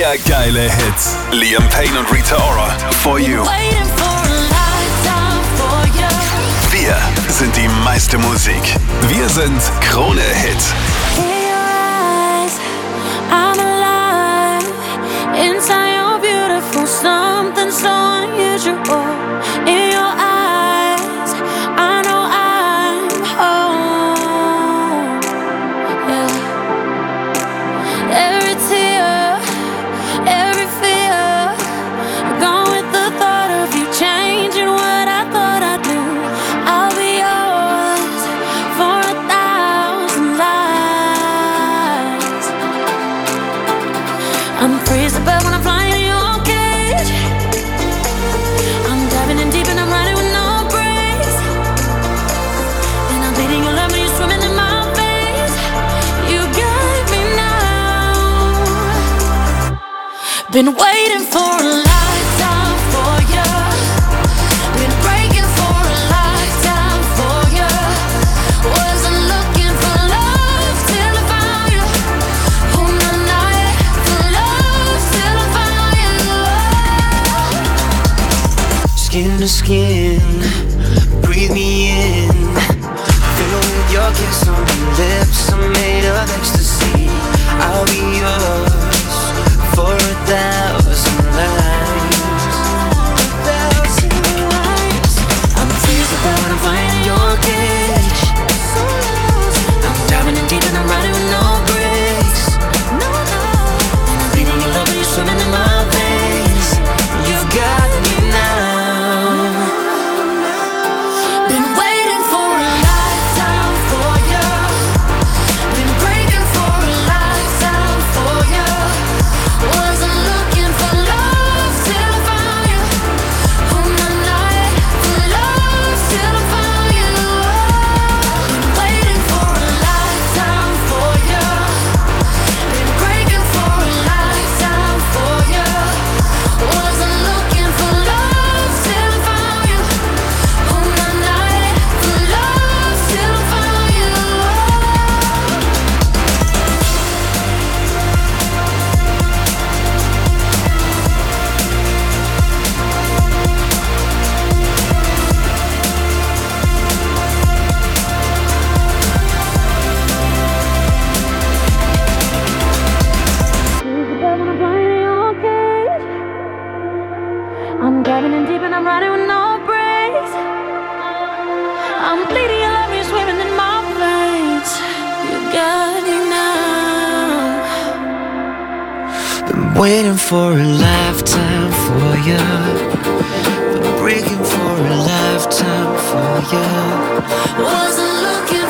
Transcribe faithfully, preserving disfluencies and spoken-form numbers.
Mehr geile Hits. Liam Payne und Rita Ora. For You. Wir sind die meiste Musik. Wir sind Krone Hit. Inside you're beautiful, something so unusual. In your eyes, I know I'm home. Yeah. Every tear, every fear, gone with the thought of you changing what I thought I'd do. I'll be yours for a thousand lives. I'm free as a bird when I'm flying in your cage. I'm diving in deep and I'm riding with no brakes. And I'm bleeding your love when you're swimming in my veins. You got me now. Been waiting for a lifetime for you. Been breaking for a lifetime for you. Wasn't looking for love till I found you. Oh, my night for love till I found you. Skin to skin, breathe me in. Fill with your kiss on my lips, I'm made of ecstasy. I'll be yours for a thousand lives. Thousand lives. I'm free as a bird when I'm flying in your cage. I'm diving in deep and I'm riding with no brakes. No, no. And I'm bleeding your love when you're swimming in my veins. You got me now. Been waiting for a lifetime for you. Been breaking for a lifetime for you. Wasn't looking for love till I found you. Oh, my night for love till I found you. Been waiting for a lifetime for you. Been breaking for a lifetime for you. Wasn't looking for love till I found you. Oh, my night for love till I found you. I'm diving in deep and I'm riding with no brakes. I'm bleeding your love, you're swimming in my veins. You got me now. Been waiting for a lifetime for you. Been breaking for a lifetime for you. Wasn't looking